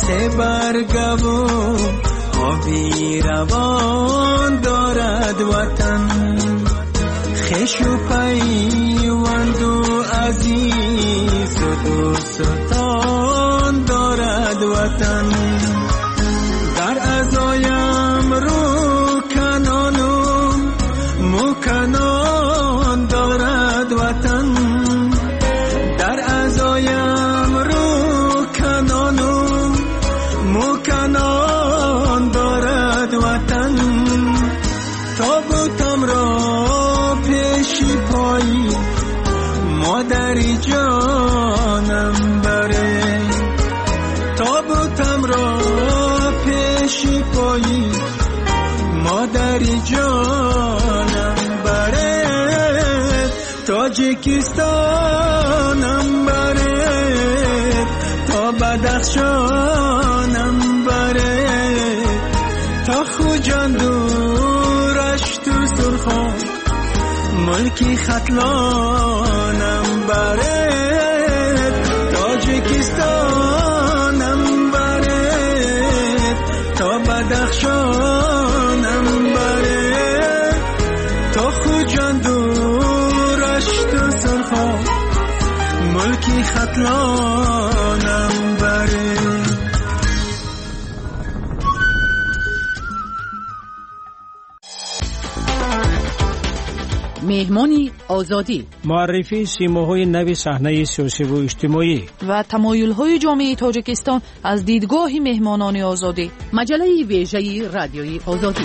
سه برگو آبی روان دارد وطن، خش و پیوند و عزیز و دوستان دارد وطن. در ازایم رو کنانم مکنان دارد وطن، در ازایم رو کنانم مکنان دارد وطن. تابوتم را پیشی پایی مادری جانم بره، تابوتم را پیشی پایی مادری جانم بره، تاجیکستانم بره تا بدخشانم بره، تا خوجان دورش تو سرخان ملکی ختلانم بره، تاجیکستانم بره تا بدخشانم بره، تا خوجان دورش تو سرخان ملکی ختلانم بره. مهمانی آزادی، معرفی سیماهای نو صحنه سیاسی و اجتماعی و تمایل‌های جامعه تاجیکستان از دیدگاه مهمانان آزادی. مجله ویژه رادیوی آزادی.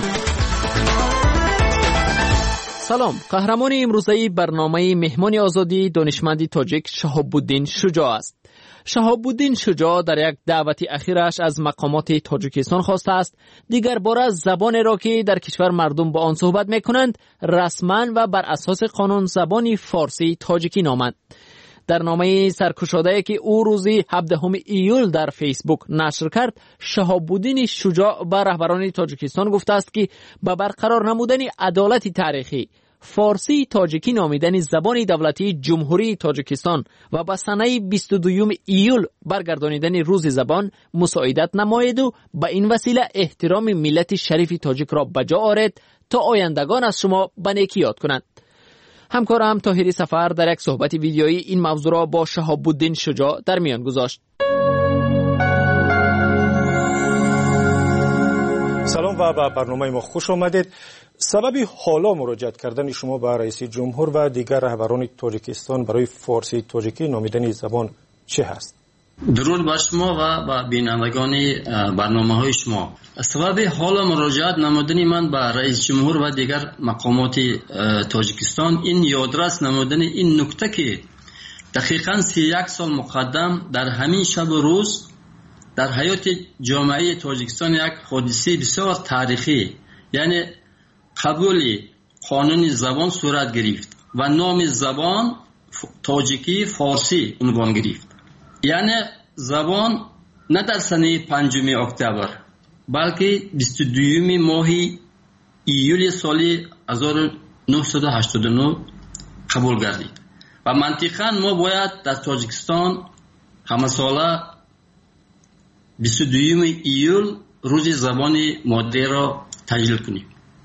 سلام، قهرمان امروزه برنامه مهمان آزادی دانشمند تاجیک شهاب الدین شجاع است. شهاب الدین شجاع در یک دعوت اخیرش از مقامات تاجیکستان خواسته است دیگر باره زبان را که در کشور مردم با آن صحبت میکنند رسما و بر اساس قانون زبان فارسی تاجیکی نامند. در نامه سرکشاده‌ای که او روز 17 ایول در فیسبوک نشر کرد، شهاب الدین شجاع به رهبران تاجیکستان گفته است که به برقرار نمودن عدالت تاریخی فارسی تاجیکی نامیدن زبان دولتی جمهوری تاجیکستان و به سنه 22 ایول برگردانیدن روز زبان مساعدت نماید و به این وسیله احترام ملت شریف تاجیک را بجا آرد تا آیندگان از شما به نیکی یاد کنند. همکارم طاهری سفر در یک صحبت ویدیویی این موضوع را با شهاب الدین شجاع در میان گذاشت. سلام و به برنامه ما خوش آمدید. سبب حالا مراجعت کردن شما به رئیس جمهور و دیگر رهبران تاجیکستان برای فارسی تاجیکی نامیدن زبان چه هست؟ درود بر شما و به بینندگان برنامه‌های شما. سبب حالا مراجعت نمودن من به رئیس جمهور و دیگر مقامات تاجیکستان این یادرس نمودن این نکته که دقیقاً 31 سال مقدم در همین شب و روز در حیات جامعه تاجیکستان یک حادثه بسیار تاریخی یعنی قبول قانون زبان صورت گرفت و نام زبان تاجیکی فارسی عنوان گرفت. یعنی زبان نه در سنه 5 اکتبر بلکه 22 ماه ایول سال 1989 قبول گردید و منطقاً ما باید در تاجیکستان همه ساله 22 ایول روز زبان مادری را تجلیل کنیم.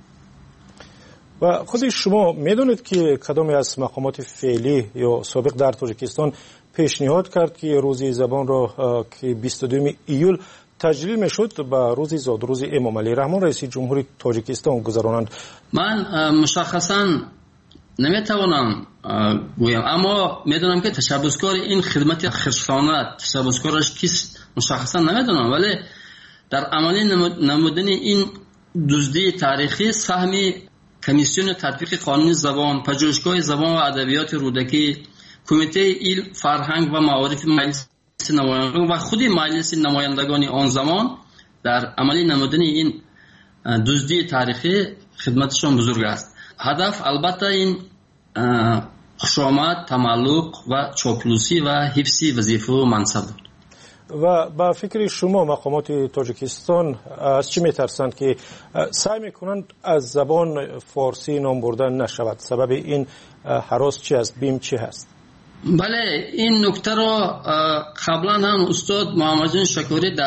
و خود شما میدونید که کدام از مقامات فعلی یا سابق در تاجیکستان پیشنهاد کرد که روز زبان را که 22 ایول تجلیل میشد به روز زاد روز امام علی رحمان رئیس جمهوری تاجیکستان گذرانند؟ من مشخصا نمیتوانم گویم، اما میدونم که تشبسکار این خدمت خرسانت تشبسکارش کیست مشخصا نمیدونم، ولی در عملی نمودن این دزدی تاریخی سهم کمیسیون تطبیق قانون زبان، پژوهشگاه زبان و ادبیات رودکی، کمیته علم، فرهنگ و معارف مجلس نمایندگان و خود مجلس نمایندگان آن زمان در عملی نمودن این دزدی تاریخی خدمتشان بزرگ است. هدف البته این خشامت، تملق و چاپلوسی و حفظ وظیفه و منصب بود. و با فکر شما مقامات تاجیکستان از چی میترسند که سعی میکنند از زبان فارسی نام بردن نشود؟ سبب این هراس چی است؟ بیم چی هست؟ بله، این نکته را قبلا هم استاد محمد جان شکوری در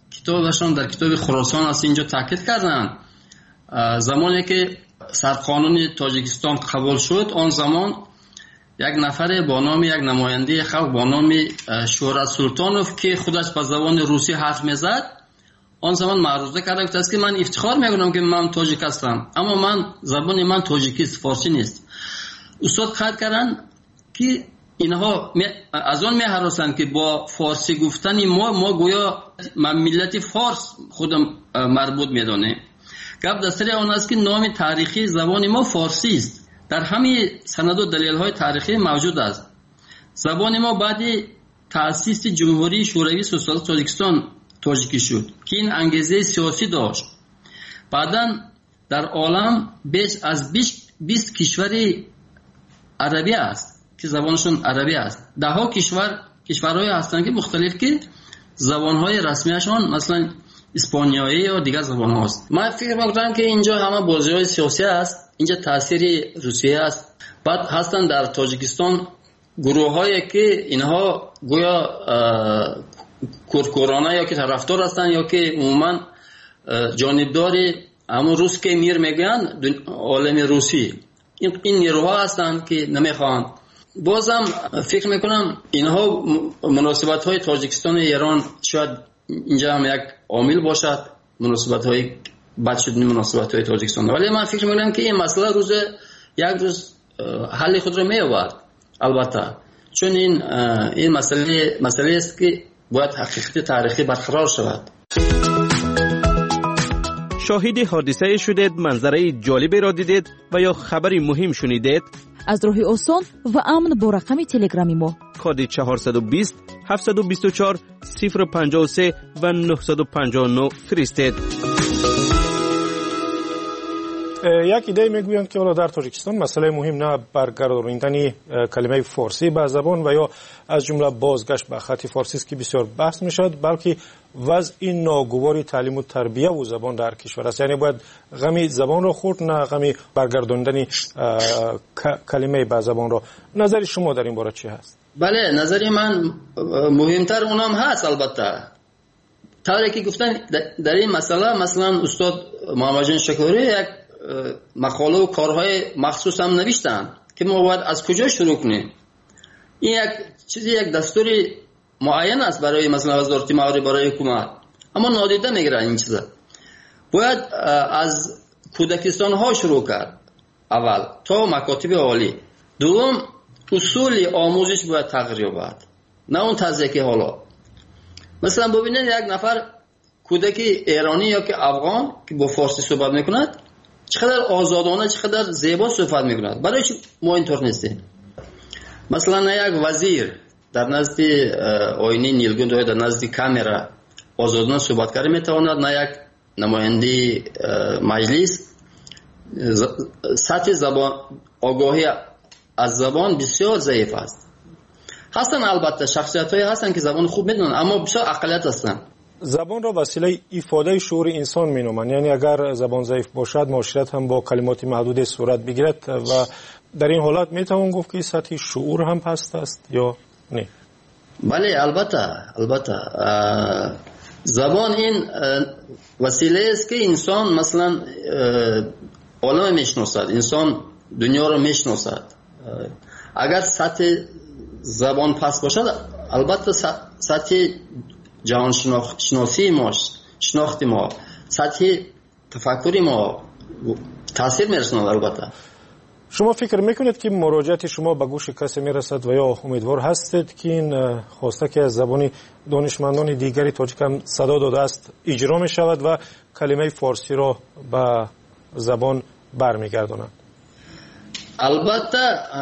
کتابشان در کتاب خراسان است اینجا تاکید کردن. زمانی که سرقانون تاجیکستان قبول شد، آن زمان یک نفر با نام یک نماینده خلق با نام شهرت سلطانوف که خودش به زبان روسی حرف میزد، آن زمان معروضه کرده است که من افتخار میکنم که من تاجیک هستم، اما من زبان من تاجیکی است، فارسی نیست. استاد قید کردن که اینها از آن می‌هراسند که با فارسی گفتن ما گویا ملت فارس خودم مربوط میدانیم. گپ در سر آن است که نام تاریخی زبان ما فارسی است. در همه سند و دلیل‌های تاریخی موجود است. زبان ما بعد تأسیس جمهوری شوروی سوسیالیست تاجیکستان تاجیکی شد که این انگیزه سیاسی داشت. بعداً در عالم بیش از 20 کشور عربی است که زبانشون عربی است. ده‌ها کشورهای هستند که مختلف که زبانهای رسمیشان مثلا اسپانیایی یا دیگر زبان هاست. من فکر می‌کنم که اینجا همه بازی‌های سیاسی است، اینجا تاثیر روسیه است. بعد هستند در تاجیکستان گروه‌هایی که اینها گویا کورکورانه یا که طرفدار هستند یا که عموما جانبدار همون روس که میر میگن عالم روسی، این نیروها هستند که نمیخوان. بازم فکر میکنم اینها مناسبت‌های تاجیکستان و ایران شاید اینجا هم یک عامل باشد، مناسبت‌های بد شدن مناسبت‌های تاجیکستان. ولی من فکر میکنم که این مسئله یک روز حل خود را می‌یابد البته، چون این مسئله است که باید حقیقت تاریخی برقرار شود. شاهد حادثه شدید، منظره جالبی را دیدید و یا خبری مهم شنیدید؟ از راه آسان و امن با رقم تلگرامی ما کد 420 724 053 و 959 فرستید. یک ایده میگویند که حالا در تاجیکستان مسئله مهم نه برگرداندن کلمه فارسی به زبان و یا از جمله بازگشت به خط فارسی است که بسیار بحث میشد، بلکه وضع ناگوار تعلیم و تربیت و زبان در کشور است. یعنی باید غمی زبان را خورد، نه غمی برگرداندن کلمه به زبان را. نظر شما در این باره چی هست؟ بله، نظر من مهمتر اونم هست. البته طوری که گفتن در این مسئله، مثلا استاد محمد جان شکوری یک مقاله و کارهای مخصوص هم نوشتن که ما باید از کجا شروع کنیم. این یک دستوری معین است برای مثلا وزارت معارف، برای حکومت، اما نادیده میگیرن این چیزا. باید از کودکستان ها شروع کرد اول تا مکاتب عالی. دوم اصول آموزش باید تغییر یابد، نه اون طرزی که حالا. مثلا ببینید یک نفر کودک ایرانی یا که افغان که با فارسی صحبت میکند چقدر آزادانه، چقدر زیبا صحبت میکند. برای چی ما اینطور نیستیم؟ مثلا یک وزیر در نزد آینه نیلگون یا در نزد کامرا آزادانه صحبت کرده میتواند، نه یک نماینده مجلس. سطح زبان، آگاهی از زبان بسیار ضعیف است. هستن البته شخصیت‌هایی هستن که زبان خوب میدونن، اما بسیار اقلیت هستن. زبان را وسیله ایفاده شعور انسان مینامند. یعنی اگر زبان ضعیف باشد، معاشرت هم با کلمات محدود صورت بگیرد و در این حالت میتوان گفت که سطح شعور هم پست است یا نه؟ بله، البته زبان این وسیله است که انسان مثلا عالم میشناسد، انسان دنیا رو میشناسد. اگر سطح زبان پست باشد، البته سطح جهان شناسی ما، شناخت ما، سطح تفکری ما تاثیر میرساند. البته شما فکر میکنید که مراجعت شما به گوش کسی میرسد و یا امیدوار هستید که این خواسته که از زبان دانشمندان دیگری تاجیک هم صدا داده است اجرا می شود و کلمه فارسی را به زبان برمیگرداند؟ البته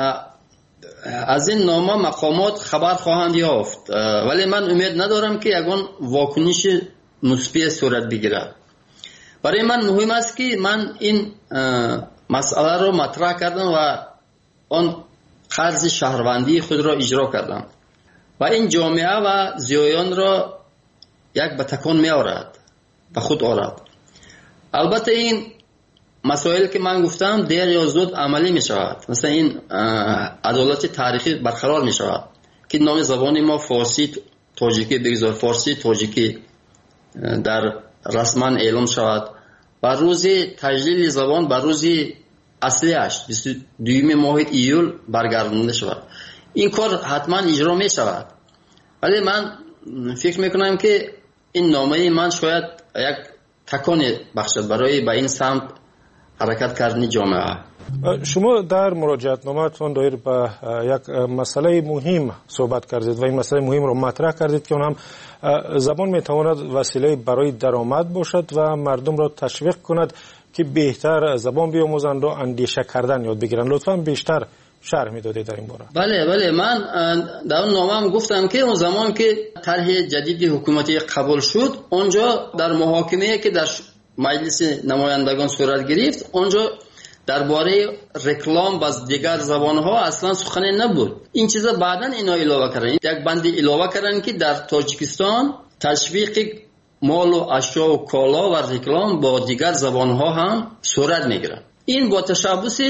از این نامه مقامات خبر خواهند یافت، ولی من امید ندارم که یگان واکنش مثبت صورت بگیرد. برای من مهم است که من این مسئله رو مطرح کردم و آن قرض شهروندی خود را اجرا کردم و این جامعه و زیایان را یک به تکان می آورد، به خود آورد. البته این مسائل که من گفتم دیر یا زود عملی می شود. مثلا این عدالت تاریخی برقرار می شود که نام زبان ما فارسی تاجیکی بگذار، فارسی تاجیکی در رسما اعلام شود و روز تجلیل زبان به روز اصلیش 22 ماه ایول برگردانده شود. این کار حتما اجرا می شود، ولی من فکر میکنم که این نامه من شاید یک تکان بخشد برای به این سمت حرکت کردن جامعه. شما در مراجعت نامه‌تان دایر به یک مسئله مهم صحبت کردید و این مسئله مهم را مطرح کردید که اون هم زبان میتواند وسیله برای درآمد باشد و مردم را تشویق کند که بهتر زبان بیاموزند و اندیشه کردن یاد بگیرند. لطفاً بیشتر شرح میدادید در این باره. بله من در اون نامه‌ام گفتم که اون زمان که طرح جدید حکومتی قبول شد، اونجا در محاکمه‌ای که در مجلس نمایندگان صورت گرفت، اونجا درباره رکلام با دیگر زبان‌ها اصلا سخنی نبود. این چیزا بعداً اینا اضافه کردن، یک بند اضافه کردن که در تاجیکستان تشویق مال و اشیا و کالا و رکلام با دیگر زبان‌ها هم صورت می‌گیرد. این با تشبث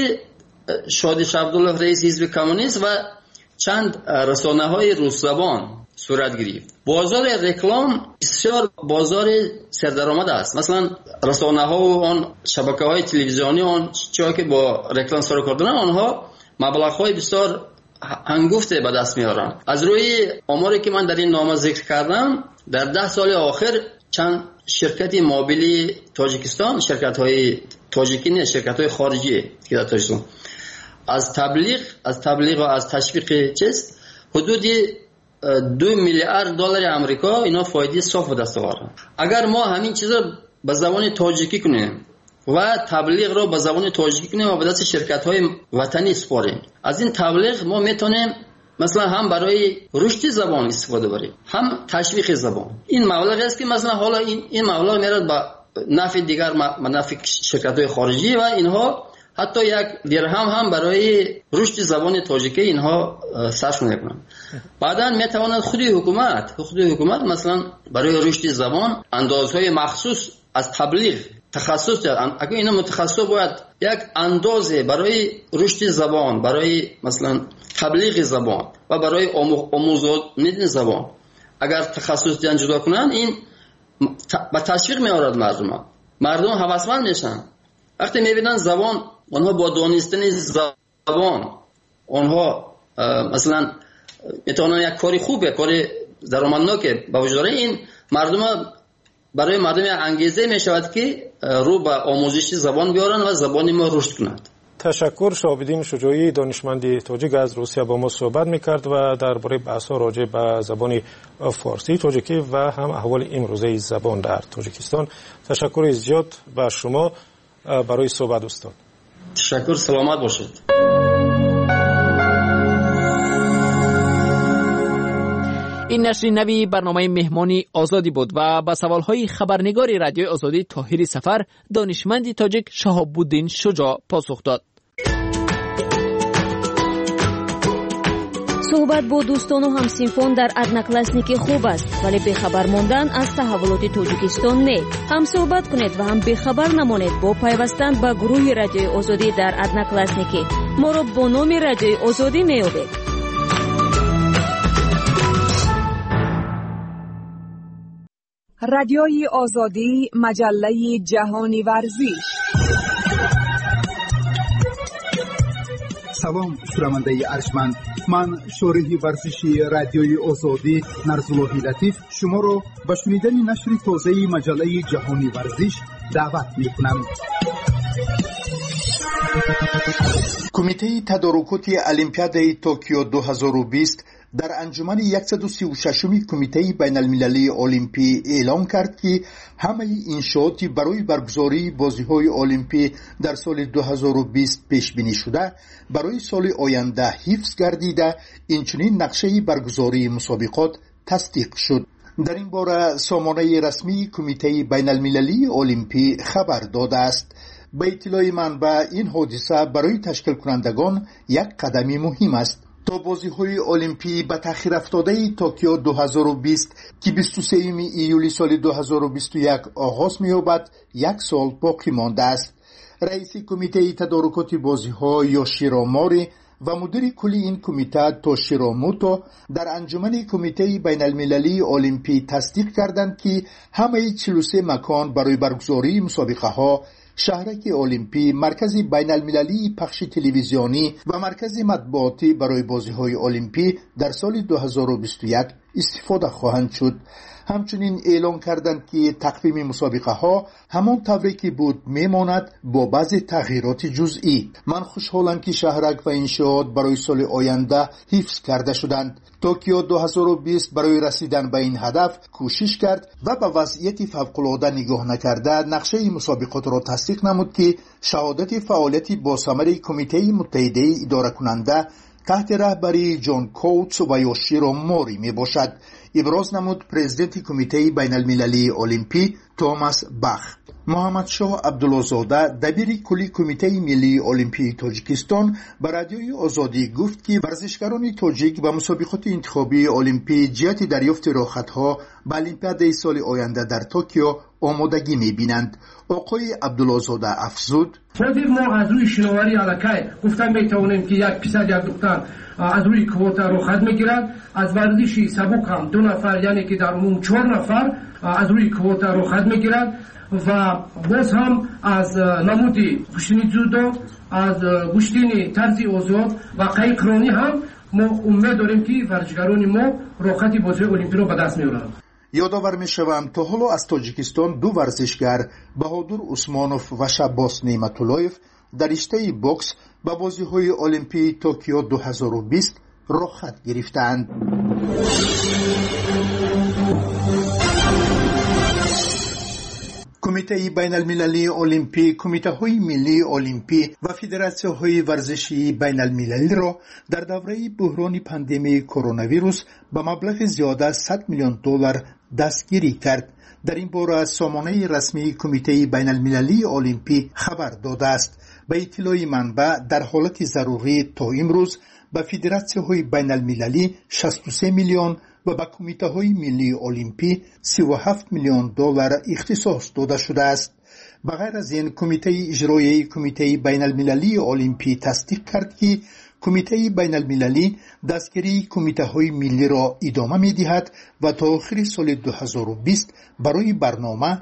شادی عبدالله رئیس حزب کمونیست و چند رسانه‌های روس زبان صورت گرفت. بازار رکلام بسیار بازار سردرآمد است. مثلا رسانه‌ها و آن شبکه‌های تلویزیونی آن چیزی که با رکلام سر کار دارن، آنها مبلغ‌های بسیار هنگفته به دست میارن. از روی آماری که من در این نامه ذکر کردم، در 10 سال آخر چند شرکت موبیلی تاجیکستان، شرکت‌های تاجیکی نه، شرکت‌های خارجی که در تاجیکستان از تبلیغ و از تشویق حدود 2 میلیارد دلار آمریکا اینا فایده صاف به دست آورد. اگر ما همین چیزا به زبان تاجیکی کنیم و تبلیغ رو به زبان تاجیکی کنیم و به دست شرکت‌های وطنی سپاریم، از این تبلیغ ما میتونیم مثلا هم برای رشد زبان استفاده بریم، هم تشویق زبان. این مبلغ است که مثلا حالا این مبلغ میاد به نفع دیگر نفع شرکت‌های خارجی و اینها حتی یک درهم هم برای رشد زبان تاجیکی اینها صرف نمی‌کنند. بعداً میتواند خود حکومت مثلا برای رشد زبان اندازهای مخصوص از تبلیغ تخصص دارد. اگر اینا متخصص باید یک اندازه برای رشد زبان، برای مثلا تبلیغ زبان و برای آموزش زبان اگر تخصص دیان جدا کنند، این با تشویق می‌آورد مردم هوسمند میشن. وقتی میبینن زبان، آنها با دانستن زبان آنها مثلا میتونن یک کاری خوبه، کاری درآمدناکه با وجود این برای مردم یک انگیزه میشود که رو به آموزش زبان بیارن و زبان ما رشد کند. تشکر. شهاب‌الدین شجاعی دانشمند تاجیک از روسیه با ما صحبت میکرد و درباره بحث‌ها راجع به زبان فارسی تاجیکی و هم احوال امروزه زبان در تاجیکستان. تشکر زیاد به شما برای صحبت استاد. تشکر، سلامت باشید. این نشر نوی برنامه مهمانی آزادی بود و با سوالهای خبرنگار رادیوی آزادی طاهر سفر دانشمند تاجیک شهاب‌الدین شجاع پاسخ داد. صحبت با دوستان و همسینفان در ادناکلاسنیکی خوب است، ولی بخبر ماندن از تحولات تاجیکستان نه. هم صحبت کنید و هم بخبر نمانید با پیوستن به گروه رادیوی آزادی در ادناکلاسنیکی. ما را با نام رادیوی آزادی میابید. رادیوی آزادی، مجله جهانی ورزش. سلام شنونده ارجمند، من شارح ورزشی رادیوی آزادی نرزالله لطیف شما را به شنیدن نشر تازه مجله جهانی ورزش دعوت می‌کنم. کمیته تدارکات المپیاد توکیو 2020 در انجمن 136 کمیته بین المللی المپی اعلام کرد که همه انشاءاتی برای برگزاری بازی‌های المپی در سال 2020 پیش بینی شده برای سال آینده حفظ گردیده، اینچنین نقشه برگزاری مسابقات تصدیق شد. در این باره سامانه رسمی کمیته بین المللی المپی خبر داده است. به اطلاع منبع این حادثه برای تشکیل کنندگان یک قدمی مهم است تا بازی‌های المپی به تأخیر افتاده توکیو 2020 که 23 ایولی سال 2021 آغاز می‌یابد یک سال باقی مانده است. رئیس کمیته تدارکات بازی‌ها یوشیرو موری و مدیر کلی این کمیته توشیرو موتو در انجمن کمیته بین المللی المپی تصدیق کردند که همه 43 مکان برای برگزاری مسابقه ها، شهرک المپی، مرکز بین المللی پخش تلویزیونی و مرکز مطبوعاتی برای بازی های المپی در سال 2021 استفاده خواهند شد. همچنین اعلام کردند که تقویم مسابقه ها همان طوری که بود میماند با بعضی تغییرات جزئی. من خوشحالم که شهرک و انشاءات برای سال آینده حفظ کرده شدند. توکیو 2020 برای رسیدن به این هدف کوشش کرد و به وضعیت فوق‌العاده نگاه نکرده نقشه مسابقات را تصدیق نمود که شهادت فعالیت با ثمر کمیته متحده اداره کننده تحت رهبری جان کوتس و یوشیرو موری می باشد. ابراز نمود پرزیدنت کمیته بین المللی المپی توماس باخ. محمد شاه عبدالله‌زاده دبیر کلی کمیته ملی المپی تاجیکستان به رادیوی آزادی گفت که ورزشکاران تاجیک و مسابقات انتخابی المپی جهت دریافت راحت‌ها به المپیاد سال آینده در توکیو آمادگی می‌بینند. آقای عبدالله‌زاده افزود: ما از روی شناوری علاقه گفتن میتوانیم که یک پسر یک دختر از روی کوتا راحت میگیرد، از ورزشی سبک هم 2 نفر یعنی که در عموم 4 نفر از روی کوتا راحت میگیرد و باز هم از نمودی گشتنی جودو، از گشتنی طرزی آزاد و قایقرانی هم ما امید داریم که ورزشکاران ما راحت بازی المپی را به دست میارند. یادآور میشوم تا حالا از تاجیکستان 2 ورزشگر بهادر عثمانوف و شباس نعمت‌اللهیف در رشته بوکس به بازی‌های المپی توکیو 2020 رخصت گرفتند. کمیته بین المللی المپی، کمیته های ملی المپی و فدراسیون های ورزشی بین المللی را در دوره بحران پاندمی کرونا ویروس به مبلغ زیاده 100 میلیون دلار دستگیری کرد. در این باره سامانه رسمی کمیته بین المللی المپی خبر داده است. به اطلاع منبع در حالت ضروری تا امروز به فدراسیون های بین المللی 63 میلیون و به کمیته های ملی المپی 37 میلیون دلار اختصاص داده شده است. بغیر از این کمیته اجرایی کمیته بین المللی المپی تصدیق کرد که کمیته بین المللی دستگیری کمیته های ملی را ادامه می دهد و تا آخر سال 2020 برای برنامه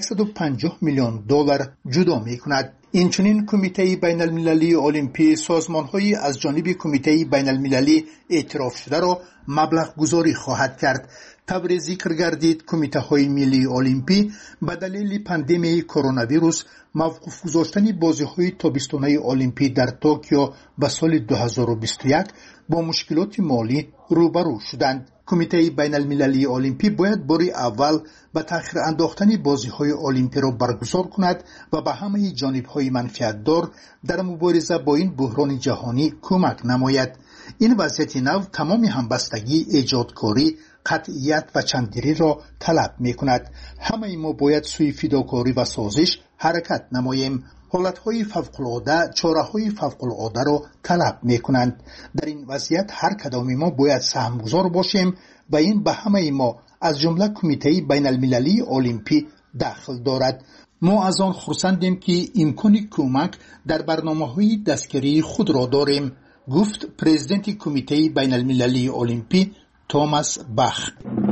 150 میلیون دلار جدا می کند. اینچنین کمیته بین المللی المپی سازمان‌های از جانب کمیته بین المللی اعتراف شده را مبلغ گذاری خواهد کرد. طور ذکر گردید کمیته های ملی المپی به دلیل پاندمی کرونا ویروس موقوف گذاشتن بازی‌های تابستانه المپی در توکیو به سال 2021 با مشکلات مالی روبرو شدند. کمیته بین المللی المپی باید بار اول به تأخیر انداختن بازی‌های المپی را برگزار کند و به همه جانب‌های منفعت‌دار در مبارزه با این بحران جهانی کمک نماید. این وضعیت نو تمام همبستگی، ایجادکاری، قطعیت و چنددلی را طلب می‌کند. همه ما باید سوی فداکاری و سازش حرکت نماییم. حالت‌های فوق‌العاده چاره‌های فوق‌العاده را طلب می‌کنند. در این وضعیت هر کدام ما باید سهمگزار باشیم و این به همه ما از جمله کمیته بین المللی المپی دخل دارد. ما از آن خرسندیم که امکان کمک در برنامه‌های دستگیری خود را داریم، گفت پرزیدنت کمیته بین المللی المپی توماس باخ.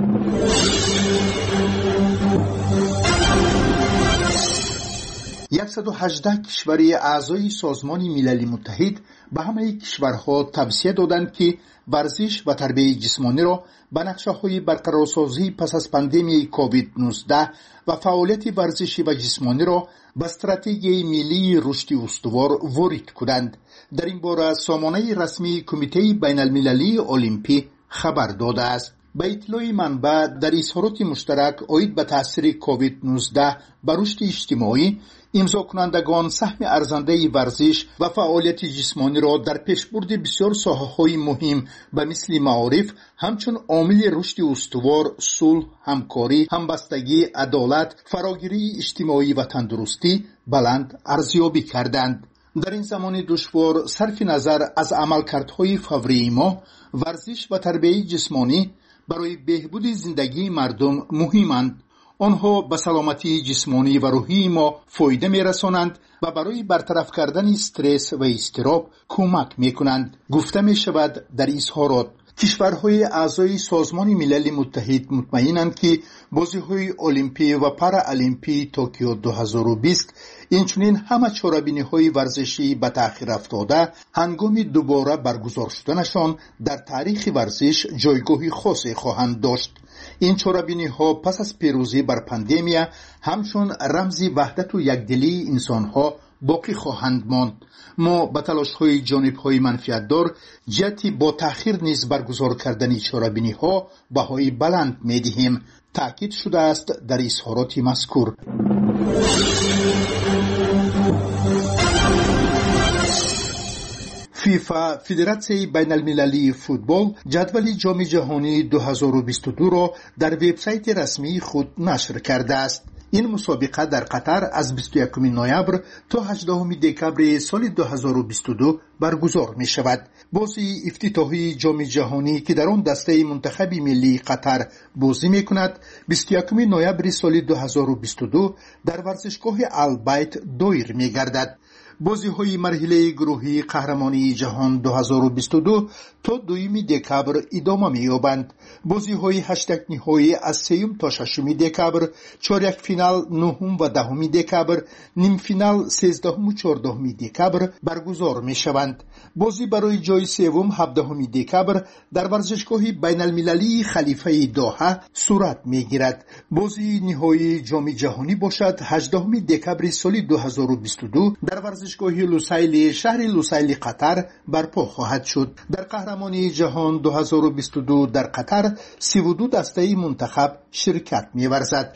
118 کشوری اعضای سازمان ملل متحد به همه کشورها توصیه دادند که ورزش و تربیت جسمانی را به نقشه‌های برقرارسازی پس از پاندمی کووید 19 و فعالیت ورزشی و جسمانی را به استراتژی ملی رشد استوار وارد کنند. در این باره سامانه رسمی کمیته بین المللی المپی خبر داده است. به اطلاع منبع در اظهارات مشترک عاید به تاثیر کووید 19 بر رشد اجتماعی، امضا کنندگان سهم ارزنده ورزش و فعالیت جسمانی را در پیشبرد بسیار ساحه‌های مهم به مثل معارف همچون عامل رشد استوار، صلح، همکاری، همبستگی، عدالت، فراگیری اجتماعی و تندرستی بلند ارزیابی کردند. در این زمان دشوار صرف نظر از عملکردهای فوری ما، ورزش و تربیت جسمانی برای بهبود زندگی مردم مهمند. آنها به سلامتی جسمانی و روحی ما فایده می‌رسانند و برای برطرف کردن استرس و اضطراب کمک می‌کنند. گفته می‌شود در اظهارات کشورهای اعضای سازمان ملل متحد مطمئنند که بازی‌های المپی و پارالمپی توکیو 2020 اینچنین همه چاره‌بینی‌های ورزشی به تأخیر افتاده هنگام دوباره برگزار شدنشان در تاریخ ورزش جایگاهی خاصی خواهند داشت. این چاره‌بینی‌ها پس از پیروزی بر پاندemia همچون رمزی وحدت و یکدلی انسان‌ها باقی خواهند ماند. ما به تلاش‌های جانب‌های منفعت‌دار جهتی با تأخیر نیز برگزار کردن چاره‌بینی‌ها بهای بلند می‌دهیم، تأکید شده است در اظهارات مذکور. فیفا فدراسیون بین المللی فوتبال جدول جام جهانی 2022 را در وبسایت رسمی خود نشر کرده است. این مسابقه در قطر از 21 نوامبر تا 18 دکمبر سال 2022 برگزار می شود. بازی افتتاحی جام جهانی که در آن دسته منتخب ملی قطر بازی می کند 21 نوامبر سال 2022 در ورزشگاه البیت دایر می گردد. بازی‌های مرحله گروهی قهرمانی جهان 2022 تا 2 دکمبر ادامه می‌یابند. بازی‌های هشتگ نهایی از 3 تا 6 دکمبر، چهارک فینال 9 و 10 دکمبر، نیم فینال 13 و 14 دکمبر برگزار می‌شوند. بازی برای جای سوم 17 دکمبر در ورزشگاه بین‌المللی خلیفه دوحه صورت می‌گیرد. بازی نهایی جام جهانی باشد 18 دکمبر سال 2022 در ورزشگاه لوسایل شهر لوسایل قطر برپا خواهد شد. در قهرمانی جهان 2022 در قطر 32 دسته منتخب شرکت می‌ورزد.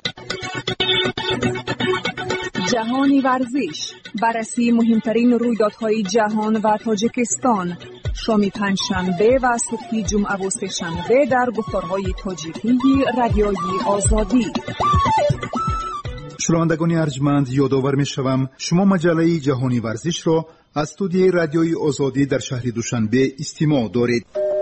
جهانی ورزش، بررسی مهمترین رویدادهای جهان و تاجیکستان، شام پنجشنبه و صبح جمعه و سه‌شنبه در گفتارهای تاجیکی رادیوی آزادی. شنوندگان ارجمند، یادآور می‌شوم شما مجله جهانی ورزش را از استودیوی رادیوی آزادی در شهر دوشنبه استماع دارید.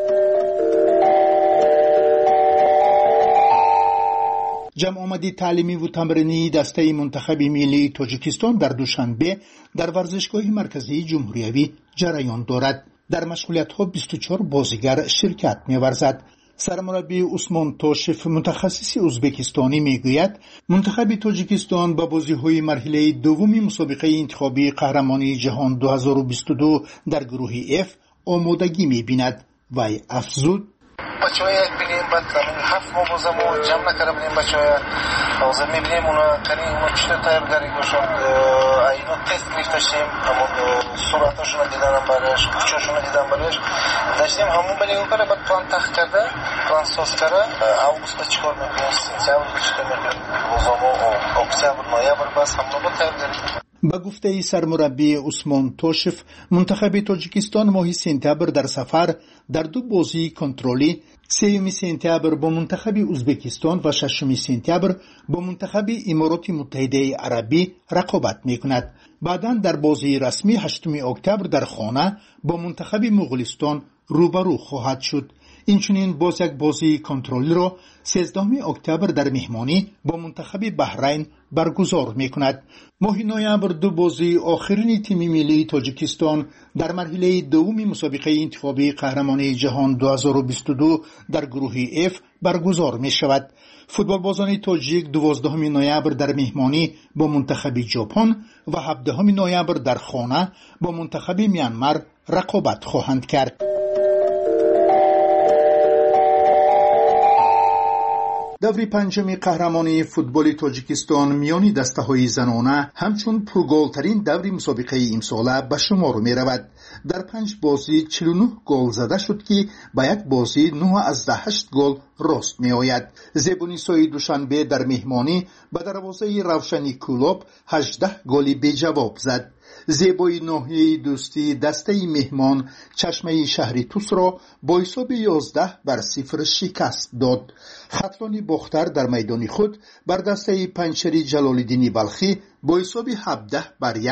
جمع آمدی تعلیمی و تمرینی دسته منتخب ملی تاجیکستان در دوشنبه در ورزشگاه مرکزی جمهوریوی جریان دارد. در مشغولیت‌ها 24 بازیگر شرکت می‌ورزد. سرمربی عثمان توشف متخصص ازبکستانی میگوید منتخب تاجیکستان با بازی‌های مرحله دوم مسابقه انتخابی قهرمانی جهان 2022 در گروه F آمادگی می‌بیند. وی افزود: بچه‌ها یک بینیم بعد همین 7 ماه بازم جمع نکرده بودیم بچه‌ها حاضر می‌بینیم اونا کنی اونا چطور تیارگاری گوشون اینا تست می‌فتشیم همون صورتاشون رو دیدن برایش کوچه‌شون رو دیدن برایش داشتیم همون بلی اون کاره بعد پلان تخت کرده پلان ساز کرده اوگوست چیکار می‌کنیم سپتامبر چیکار می‌کنیم بازم اکتبر نوامبر بس همون رو تیارگاری. با گفته سرمربی عثمان توشف منتخب تاجیکستان ماه سپتامبر در سفر در 2 بازی کنترلی 3 سپتامبر با منتخب ازبکستان و 6 سپتامبر با منتخب امارات متحده عربی رقابت می‌کند. بعداً در بازی رسمی 8 اکتبر در خانه با منتخب مغولستان روبرو خواهد شد. اینچنین باز یک بازی کنترلی را 13 اکتبر در مهمانی با منتخب بحرین برگزار می‌کند. ماه نوامبر 2 بازی آخرین تیم ملی تاجیکستان در مرحله دوم مسابقه انتخابی قهرمانی جهان 2022 در گروه F برگزار می‌شود. فوتبال بازان تاجیک 12 نوامبر در مهمانی با منتخب ژاپن و 17 نوامبر در خانه با منتخب میانمار رقابت خواهند کرد. دور پنجم قهرمانی فوتبال تاجیکستان میانی دسته‌های زنانه همچون پرگل‌ترین دور مسابقه امساله به شمار می‌رود. در 5 بازی 49 گل زده شد که با یک بازی 9 از 8 گل راست می‌آید. زبونیسای دوشنبه در مهمانی به دروازه روشنی کلوب 18 گل بی جواب زد. زیبای ناحیه دوستی دسته مهمان چشمه شهری توس را با حساب 11-0 شکست داد. خطلانی باختر در میدان خود بر دسته پنچری جلال‌الدین بلخی با حساب 17-1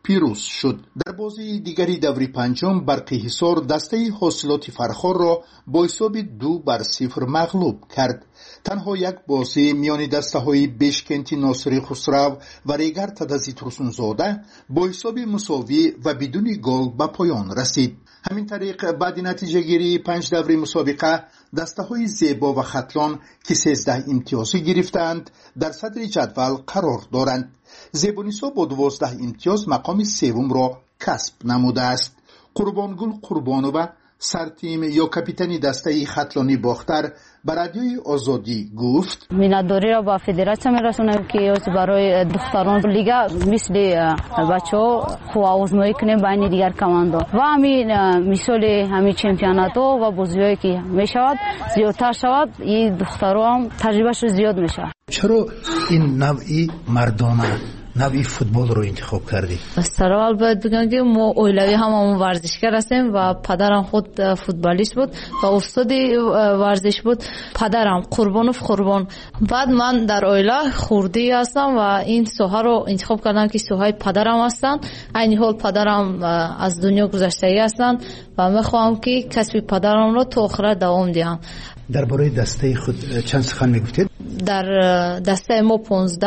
پیروز شد. در بازی دیگری دوری پنجم برقی حصار دسته حاصلات فرخار را با حساب 2-0 مغلوب کرد. تنها یک بازی میان دسته های بشکنتی ناصری خسرو و ریگر تدزی ترسونزاده با حساب مساوی و بدون گل به پایان رسید. همین طریق بعد نتیجه گیری 5 دوره مسابقه دسته های زیبا و خطلان که 13 امتیازی گرفتند در صدر جدول قرار دارند. زیبانیسا با 12 امتیاز مقام سوم را کسب نموده است. قربانگل قربانووا سرتیم یا کاپیتانی دسته خطلانی باختر به رادیوی آزادی گفت مینداری را با فدراسیون میرسونم که برای دختران لیگا مثل بچه‌ها خوب آزمایی کنیم بین دیگر کماندو و همین مثال همین چمپیونات و بازی‌هایی که میشود زیادتر شود این دختران تجربهش زیاد میشه. چرا این نوعی مردانه نوعی فوتبال رو انتخاب کردی؟ سرال باید بگم که ما اولوی همون ورزشکار هستیم و پدرم خود فوتبالیست بود و استاد ورزش بود. پدرم قربان. بعد من در اویلا خوردی هستم و این سوها رو انتخاب کردم که سوهای پدرم هستن. این حال پدرم از دنیا گذشته هستن و میخوام که کسب پدرم رو تا آخر دوام دهم. درباره دسته خود چند سخن میگفتید؟ در دسته ما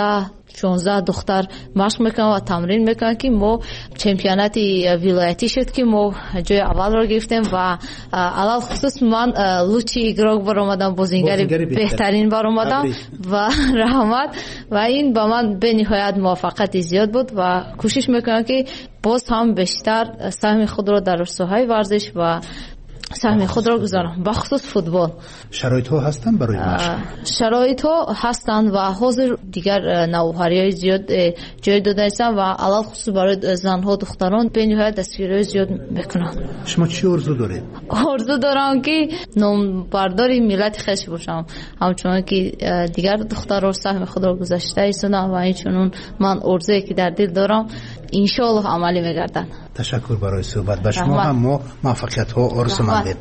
15-16 دختر مشق میکنن و تمرین میکنن که ما چمپیونات ولایتی شد که ما جای اول رو گرفتیم و علال خصوص من لوچی اگراگ برآمدم، بازیگر بهترین برآمدم و رحمت و این با من به نهایت موفقیت زیاد بود و کوشش میکنم که باز هم بیشتر سهم خود رو در ساحه ورزش و سهم خود را گذارم بخصوص فوتبال. شرایط ها هستن برای مشق؟ شرایط ها هستن و حاضر دیگر نوآوری زیاد جای داده هستن و علال خصوص برای زنها دختران به نهایت دستگیری زیاد میکنن. شما چی آرزو دارید؟ آرزو دارم که نامبردار ملت خیش باشم، همچنان که دیگر دخترها سهم خود را گذاشته هستند و اینچنین من آرزویی که در دل دارم ان شاء الله عملی میگردن. تشکر برای صحبت. به شما هم ما موفقیت ها آرزو مندیم.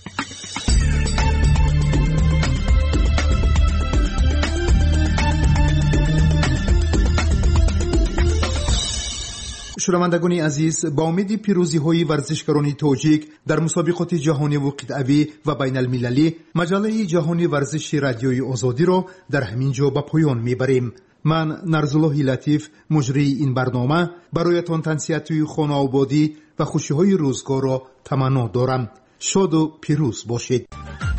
شنوندگان عزیز، با امید پیروزی های ورزشکاران تاجیک در مسابقات جهانی و قطعی و بین المللی، مجله جهانی ورزش رادیوی آزادی را در همین جا به پایان میبریم. من نرزالله لطیف مجری این برنامه برایتان تنسیت خانه آبادی و خوشی های روزگار را تمنا دارم. شاد و پیروز باشید.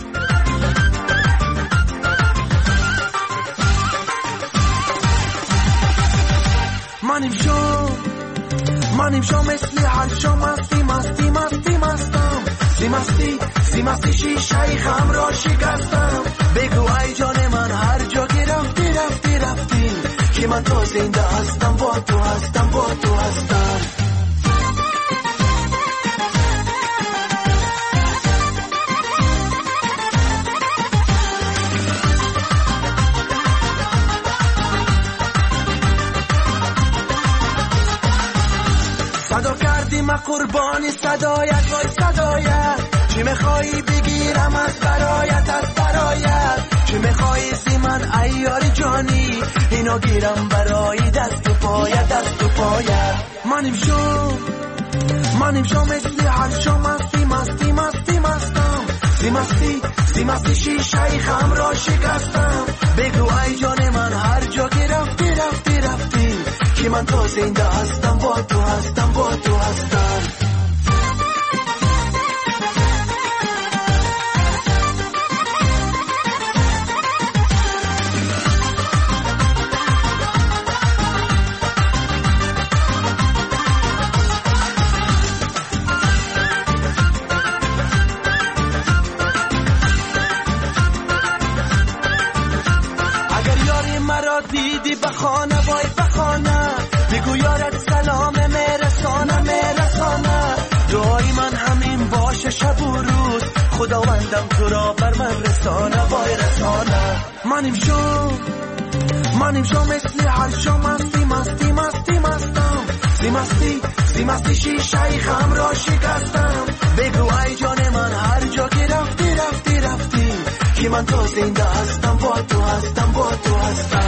منیم شو مثل هر شو مستی شیشه خم را شکستم. بگو ای جان من هر جا که رفتی که من تو زنده هستم با تو هستم. صدا کردی ما قربانی صدایت وای صدایت، چی میخوایی بگیرم از برایت چی میخوایی زی من ایاری جانی، اینو گیرم برای دست و پایت. منیم شو مثل هر شو مستی شیشه خم را شکستم. بگو ای جان من هر جا که رفتی که من تو زنده هستم با تو هستم. دیدی بخانه وای بخانه، بگو یارت سلام میرسانه دعای من همین باشه شب و روز، خداوندم تو را بر من رسانه وای رسانه. منیم شو مثل هر شو مستی شیشه خم را شکستم. بگو ای جان من هر جا که رفتی که من تو زنده هستم با تو هستم.